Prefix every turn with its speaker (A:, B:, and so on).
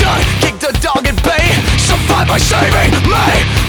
A: done, keep the dog at bay. Survive by saving me.